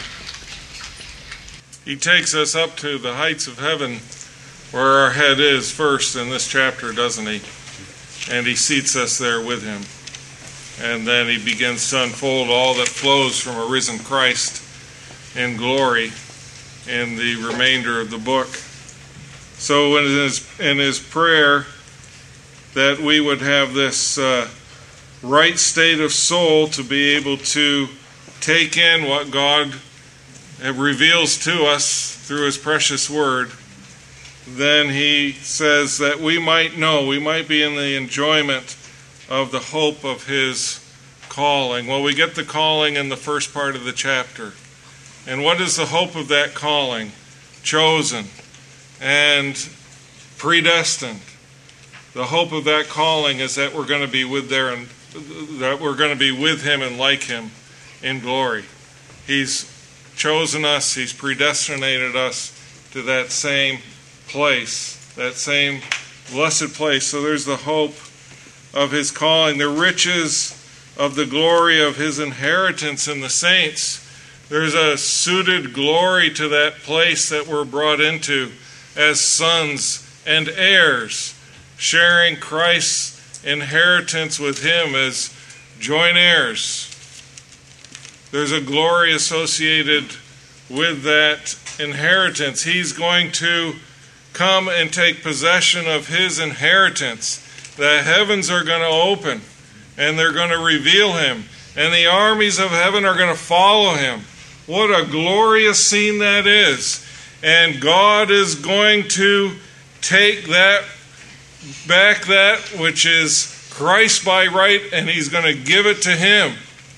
He takes us up to the heights of heaven where our head is first in this chapter, doesn't he? And he seats us there with him. And then he begins to unfold all that flows from a risen Christ in glory in the remainder of the book. So in his prayer that we would have this right state of soul to be able to take in what God reveals to us through His precious Word, then He says that we might know, we might be in the enjoyment of the hope of His calling. Well, we get the calling in the first part of the chapter. And what is the hope of that calling? Chosen and predestined. The hope of that calling is that we're going to be with there, and that we're going to be with Him and like Him in glory. He's chosen us, He's predestinated us to that same place, that same blessed place. So there's the hope of His calling, the riches of the glory of His inheritance in the saints. There's a suited glory to that place that we're brought into as sons and heirs, sharing Christ's inheritance with Him as joint heirs. There's a glory associated with that inheritance. He's going to come and take possession of His inheritance. The heavens are going to open, and they're going to reveal Him, and the armies of heaven are going to follow Him. What a glorious scene that is. And God is going to take that back, that which is Christ by right, and He's going to give it to Him.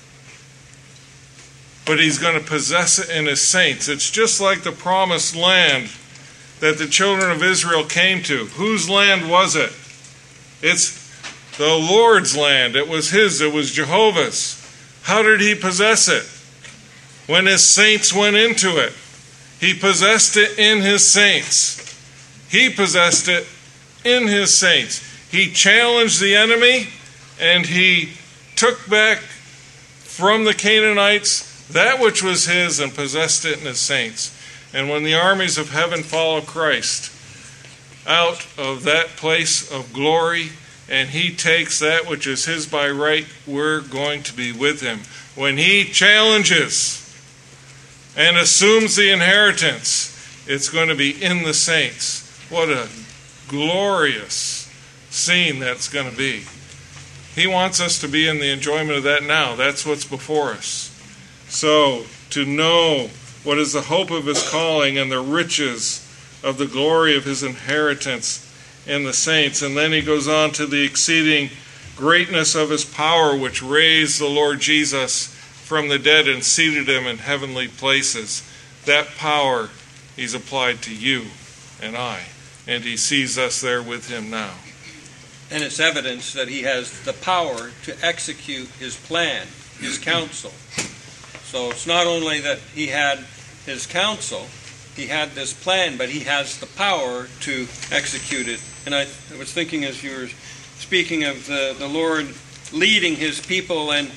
But He's going to possess it in His saints. It's just like the promised land that the children of Israel came to. Whose land was it? It's the Lord's land. It was His. It was Jehovah's. How did He possess it? When His saints went into it. He possessed it in His saints. He possessed it in His saints. He challenged the enemy, and He took back from the Canaanites that which was His and possessed it in His saints. And when the armies of heaven follow Christ out of that place of glory, and He takes that which is His by right, we're going to be with Him. When He challenges and assumes the inheritance, it's going to be in the saints. What a glorious scene that's going to be. He wants us to be in the enjoyment of that now. That's what's before us. So, to know what is the hope of His calling and the riches of the glory of His inheritance in the saints. And then he goes on to the exceeding greatness of His power, which raised the Lord Jesus from the dead and seated Him in heavenly places. That power He's applied to you and I, and He sees us there with Him now. And it's evidence that He has the power to execute His plan, His counsel. So it's not only that He had His counsel, He had this plan, but He has the power to execute it. And I was thinking as you were speaking of the Lord leading His people and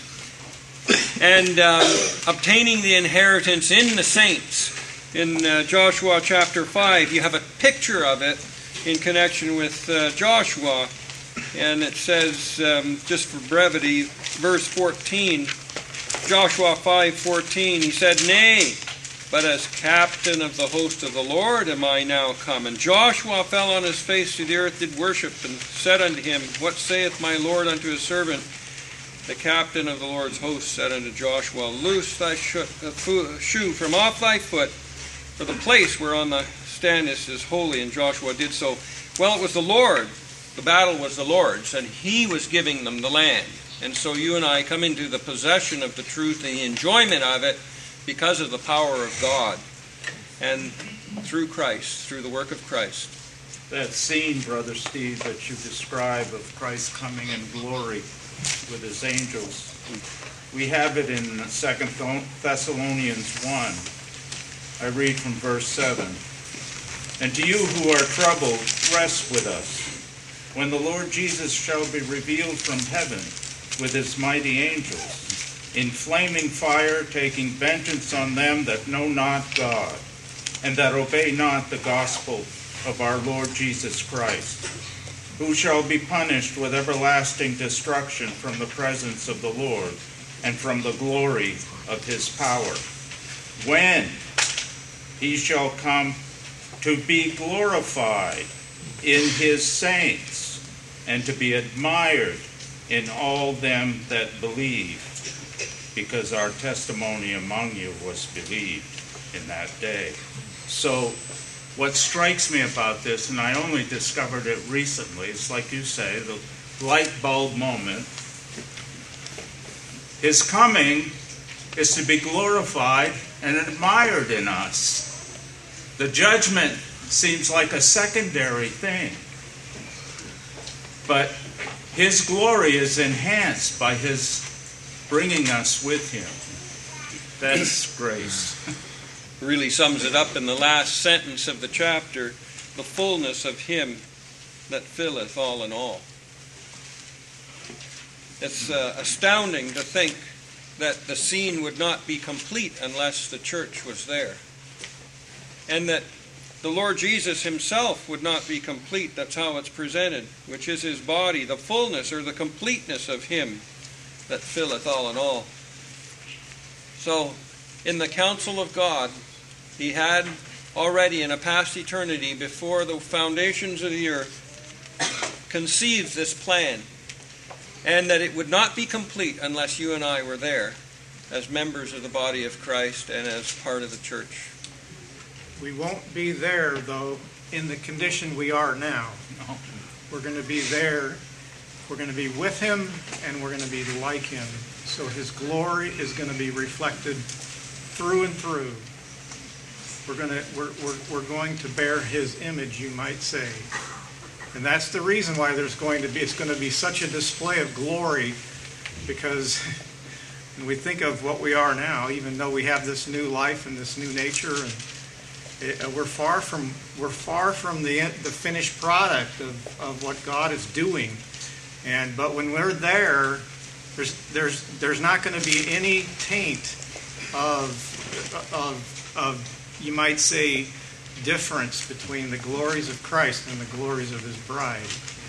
obtaining the inheritance in the saints. In Joshua chapter 5, you have a picture of it in connection with Joshua. And it says, just for brevity, verse 14, Joshua 5:14, he said, "Nay, but as captain of the host of the Lord am I now come." And Joshua fell on his face to the earth, did worship, and said unto him, "What saith my Lord unto his servant?" The captain of the Lord's host said unto Joshua, "Loose thy shoe from off thy foot, for the place whereon thou standest is holy." And Joshua did so. Well, it was the Lord. The battle was the Lord's, and He was giving them the land. And so you and I come into the possession of the truth and the enjoyment of it because of the power of God and through Christ, through the work of Christ. That scene, Brother Steve, that you describe of Christ coming in glory with His angels, we have it in 2 Thessalonians 1. I read from verse 7. "And to you who are troubled, rest with us, when the Lord Jesus shall be revealed from heaven with His mighty angels, in flaming fire, taking vengeance on them that know not God, and that obey not the gospel of our Lord Jesus Christ, who shall be punished with everlasting destruction from the presence of the Lord and from the glory of His power, when He shall come to be glorified in His saints, and to be admired in all them that believe, because our testimony among you was believed in that day. So what strikes me about this, and I only discovered it recently, it's like you say, the light bulb moment. His coming is to be glorified and admired in us. The judgment seems like a secondary thing. But his glory is enhanced by his bringing us with him. That's grace. Really sums it up in the last sentence of the chapter, the fullness of him that filleth all in all. It's astounding to think that the scene would not be complete unless the church was there. And that the Lord Jesus himself would not be complete. That's how it's presented, which is his body, the fullness or the completeness of him that filleth all in all. So, in the counsel of God, he had already in a past eternity, before the foundations of the earth, conceived this plan, and that it would not be complete unless you and I were there as members of the body of Christ and as part of the church. We won't be there, though, in the condition we are now. We're going to be there. We're going to be with him, and we're going to be like him. So his glory is going to be reflected through and through. We're going to bear his image, you might say. And that's the reason why it's going to be such a display of glory, because when we think of what we are now, even though we have this new life and this new nature, and we're far from the finished product of what God is doing. But when we're there, there's not going to be any taint of you might say difference between the glories of Christ and the glories of his bride.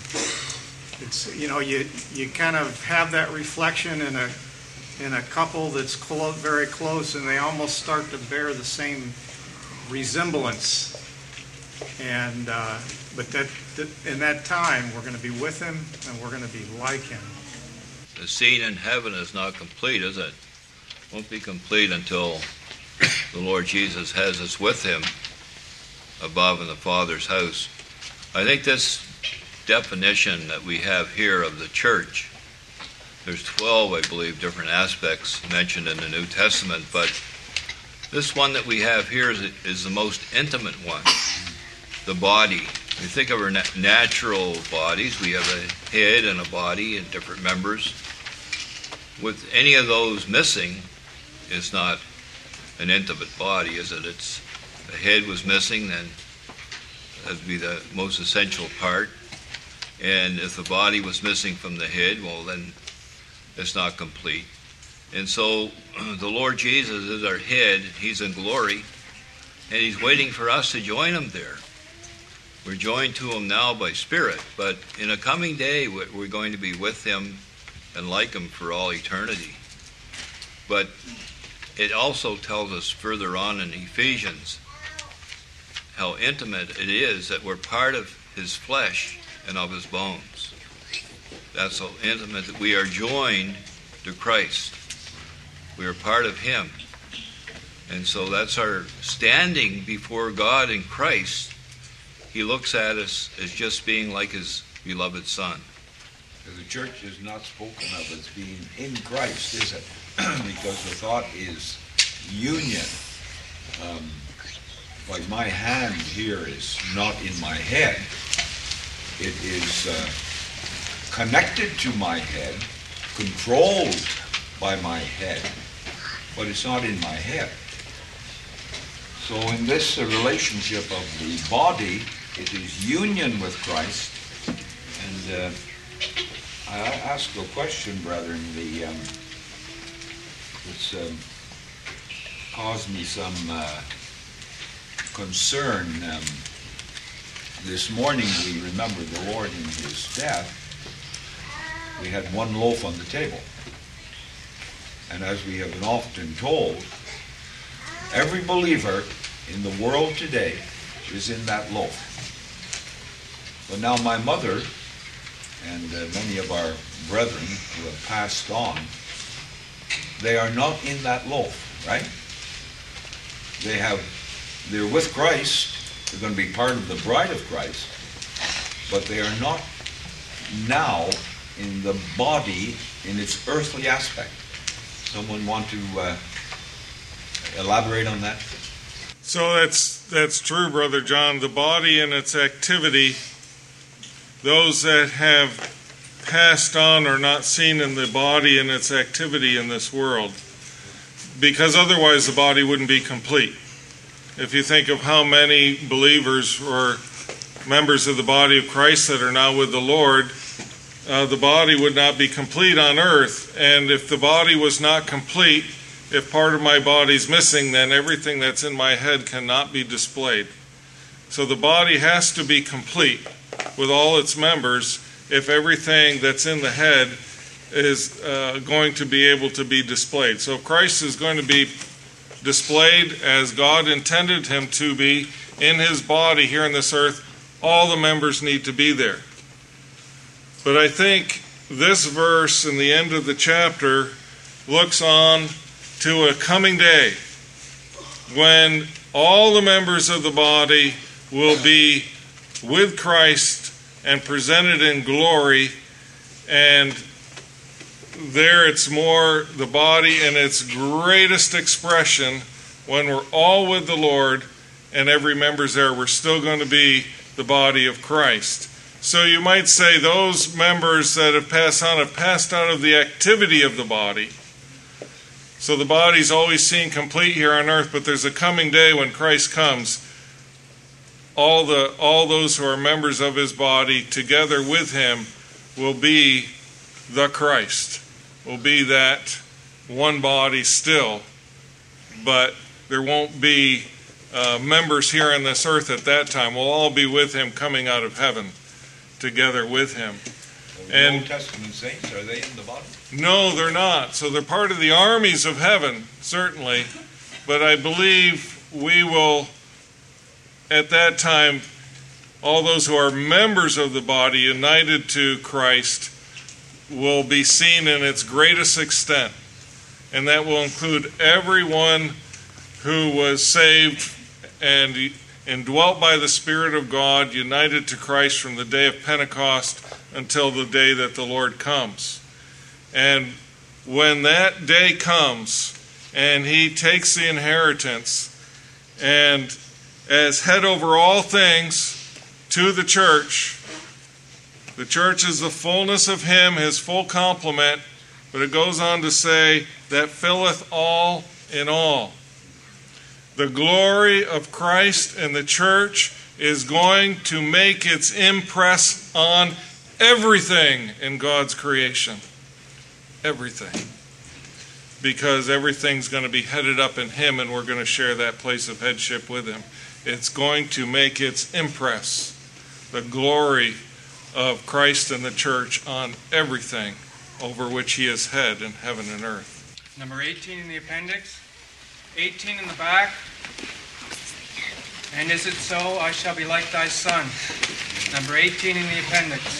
It's you kind of have that reflection in a couple that's very close, and they almost start to bear the same resemblance. And but that in that time we're going to be with him and we're going to be like him. The scene in heaven is not complete, is it? Won't be complete until the Lord Jesus has us with him above in the Father's house. I think this definition that we have here of the church, there's 12, I believe, different aspects mentioned in the New Testament, but this one that we have here is the most intimate one, the body. We think of our natural bodies. We have a head and a body and different members. With any of those missing, it's not an intimate body, is it? It's the head was missing, then that'd be the most essential part. And if the body was missing from the head, well, then it's not complete. And so the Lord Jesus is our head. He's in glory, and he's waiting for us to join him there. We're joined to him now by spirit, but in a coming day, we're going to be with him and like him for all eternity. But it also tells us further on in Ephesians how intimate it is that we're part of his flesh and of his bones. That's so intimate that we are joined to Christ. We are part of him. And so that's our standing before God in Christ. He looks at us as just being like his beloved Son. The church is not spoken of as being in Christ, is it? Because the thought is union. Like my hand here is not in my head. It is connected to my head, controlled by my head, but it's not in my head. So in this relationship of the body, it is union with Christ. And I ask a question, brethren. It's caused me some concern. This morning we remembered the Lord in his death. We had one loaf on the table. And as we have been often told, every believer in the world today is in that loaf. But now my mother and many of our brethren who have passed on they are not in that loaf, right? They're with Christ. They're going to be part of the bride of Christ, but they are not now in the body in its earthly aspect. Someone want to elaborate on that? So that's true, Brother John. The body and its activity, those that have passed on are not seen in the body and its activity in this world, because otherwise the body wouldn't be complete. If you think of how many believers or members of the body of Christ that are now with the Lord, the body would not be complete on earth. And if the body was not complete, if part of my body's missing, then everything that's in my head cannot be displayed. So the body has to be complete with all its members if everything that's in the head is going to be able to be displayed. So Christ is going to be displayed as God intended him to be in his body here on this earth. All the members need to be there. But I think this verse in the end of the chapter looks on to a coming day when all the members of the body will be with Christ and presented in glory, and there it's more the body in its greatest expression when we're all with the Lord and every member's there. We're still going to be the body of Christ. So you might say those members that have passed on have passed out of the activity of the body. So the body's always seen complete here on earth, but there's a coming day when Christ comes. All those who are members of his body together with him will be the Christ, will be that one body still, but there won't be members here on this earth at that time. We'll all be with him coming out of heaven together with him. And Old Testament saints, are they in the body? No, they're not. So they're part of the armies of heaven, certainly, but I believe we will, at that time, all those who are members of the body united to Christ will be seen in its greatest extent. And that will include everyone who was saved and indwelt by the Spirit of God, united to Christ from the day of Pentecost until the day that the Lord comes. And when that day comes and he takes the inheritance and as head over all things to the church is the fullness of him, his full complement, but it goes on to say, that filleth all in all. The glory of Christ and the church is going to make its impress on everything in God's creation. Everything. Because everything's going to be headed up in him, and we're going to share that place of headship with him. It's going to make its impress, the glory of Christ and the church, on everything over which he is head in heaven and earth. Number 18 in the appendix, 18 in the back. And is it so, I shall be like thy son. Number 18 in the appendix.